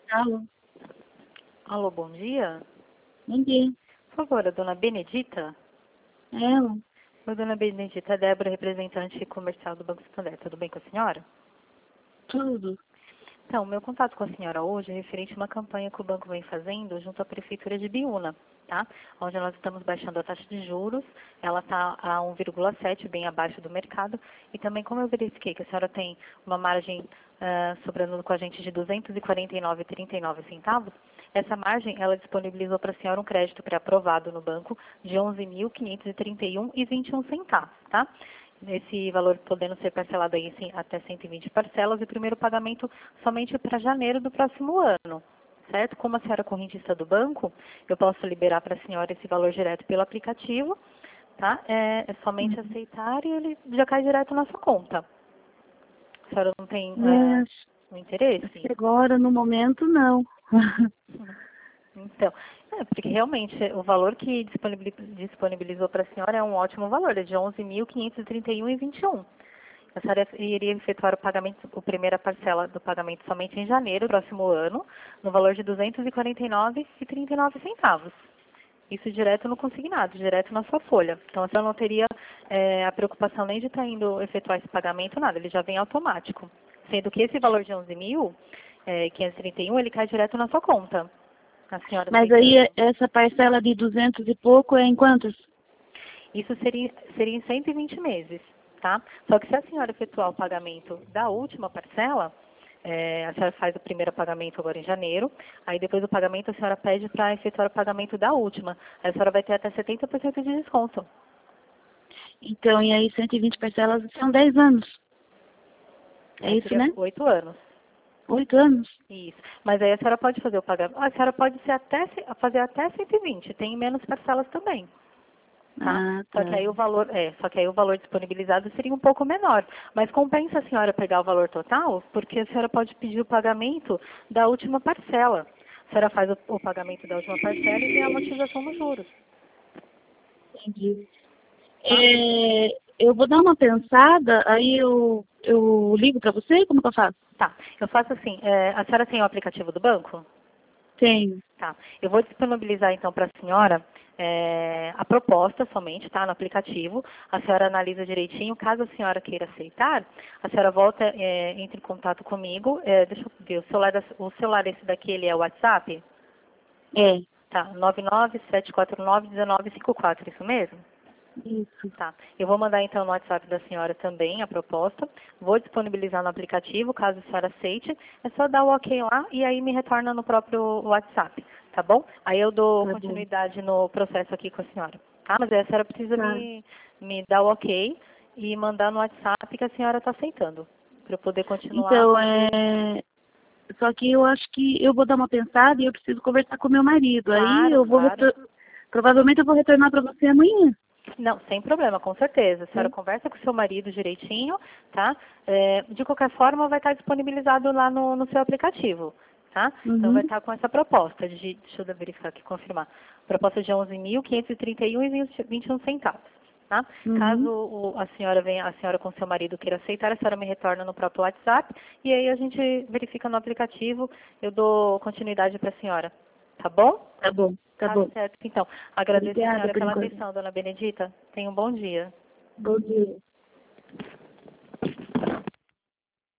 Alô, Alô, bom dia. bom dia. Por favor, a dona Benedita? É ela? Oi, dona Benedita, Débora, representante comercial do Banco Santander. Tudo bem com a senhora? Tudo. Então, meu contato com a senhora hoje é referente a uma campanha que o banco vem fazendo junto à Prefeitura de Biúna, tá? Onde nós estamos baixando a taxa de juros, ela está a 1,7, bem abaixo do mercado. E também, como eu verifiquei que a senhora tem uma margem sobrando com a gente de R$ 249,39 centavos, essa margem, ela disponibilizou para a senhora um crédito pré-aprovado no banco de R$ 11.531,21 centavos, tá? Esse valor podendo ser parcelado aí sim, até 120 parcelas e o primeiro pagamento somente para janeiro do próximo ano, certo? Como a senhora é correntista do banco, eu posso liberar para a senhora esse valor direto pelo aplicativo, tá? É somente aceitar e ele já cai direto na sua conta. A senhora não tem um interesse? Agora, no momento, não. Então, porque realmente o valor que disponibilizou para a senhora é um ótimo valor, é de R$ 11.531,21. A senhora iria efetuar o pagamento, a primeira parcela do pagamento somente em janeiro do próximo ano, no valor de R$ 249,39 centavos. Isso direto no consignado, direto na sua folha. Então, a senhora não teria a preocupação nem de estar indo efetuar esse pagamento, nada, ele já vem automático. Sendo que esse valor de 11.531, ele cai direto na sua conta. A senhora Mas aí, aceitando. essa parcela de 200 e pouco é em quantos? Isso seria em 120 meses, tá? Só que se a senhora efetuar o pagamento da última parcela, a senhora faz o primeiro pagamento agora em janeiro, aí depois do pagamento a senhora pede para efetuar o pagamento da última. Aí a senhora vai ter até 70% de desconto. Então, e aí 120 parcelas são 10 anos. É Aí isso, seria né? 8 anos. 8 anos. Isso. Mas aí a senhora pode fazer o pagamento. A senhora pode fazer até 120, tem menos parcelas também. Tá? Ah, Só tá. que aí o valor disponibilizado seria um pouco menor. Mas compensa a senhora pegar o valor total, porque a senhora pode pedir o pagamento da última parcela. A senhora faz o pagamento da última parcela e tem a amortização dos juros. Entendi. Tá? Eu vou dar uma pensada, aí eu ligo para você? Como que eu faço? Tá. Eu faço assim, a senhora tem o aplicativo do banco? Tenho. Tá. Eu vou disponibilizar então para a senhora a proposta somente, tá? No aplicativo. A senhora analisa direitinho. Caso a senhora queira aceitar, a senhora volta, entre em contato comigo. Deixa eu ver, o celular esse daqui, ele é o WhatsApp? É. Tá, 997491954, isso mesmo? Isso. Tá. Eu vou mandar então no WhatsApp da senhora também a proposta. Vou disponibilizar no aplicativo, caso a senhora aceite. É só dar o ok lá e aí me retorna no próprio WhatsApp, tá bom? Aí eu dou Tá bom. continuidade no processo aqui com a senhora. Tá? Mas aí a senhora precisa Tá. me dar o ok e mandar no WhatsApp que a senhora está aceitando. Para eu poder continuar Então, fazendo. só que eu acho que eu vou dar uma pensada e eu preciso conversar com meu marido. Aí Claro, eu vou claro. provavelmente eu vou retornar para você amanhã. Não, sem problema, com certeza. A senhora Né? conversa com o seu marido direitinho, tá? De qualquer forma, vai estar disponibilizado lá no seu aplicativo, tá? Então, vai Uhum. estar com essa proposta deixa eu verificar aqui, confirmar. Proposta de 11.531,21 centavos, tá? Caso Uhum. a senhora com seu marido queira aceitar, a senhora me retorna no próprio WhatsApp e aí a gente verifica no aplicativo, eu dou continuidade para a senhora, tá bom? Tá bom. Tá Tá bom. certo. Então, agradeço a Obrigada senhora por pela enquanto. atenção, dona Benedita. Tenha um bom dia. Bom dia.